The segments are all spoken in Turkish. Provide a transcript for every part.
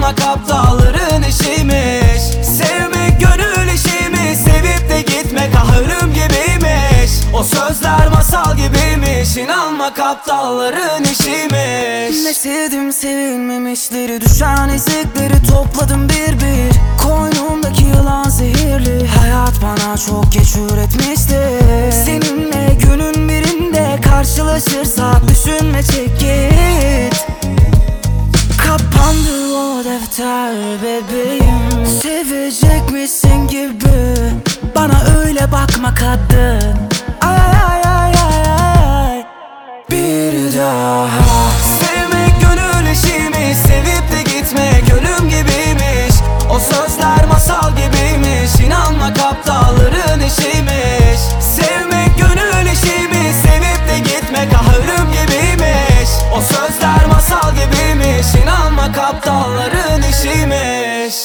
İnanmak aptalların işiymiş. Sevmek gönül işiymiş. Sevip de gitmek ahırım gibiymiş. O sözler masal gibiymiş. İnanmak aptalların işiymiş. Ne sevdim sevilmemişleri, düşen ezikleri topladım bir bir. Koynumdaki yılan zehirli, hayat bana çok geç öğretmişti. Seninle günün birinde karşılaşırsak düşünme, çek git. Kapandı o defter bebeğim. Sevecekmişsin gibi bana öyle bakma kadın. Ay ay ay ay ay. Bir daha. Sevmek gönül işiymiş. Sevip de gitmek ölüm gibiymiş. O sözler masal gibiymiş. İnanmak aptalların işiymiş. Sevmek gönül işiymiş. Sevip de gitmek ahırım gibiymiş. O sözler masal gibiymiş. İnanmak aptalların işiymiş.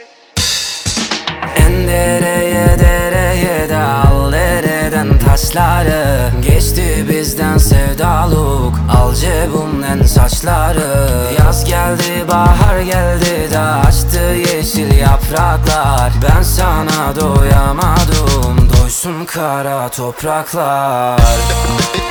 En dereye de al dereden taşları. Geçti bizden sevdaluk, al cebimden saçları. Yaz geldi bahar geldi de açtı yeşil yapraklar. Ben sana doyamadım, doysun kara topraklar.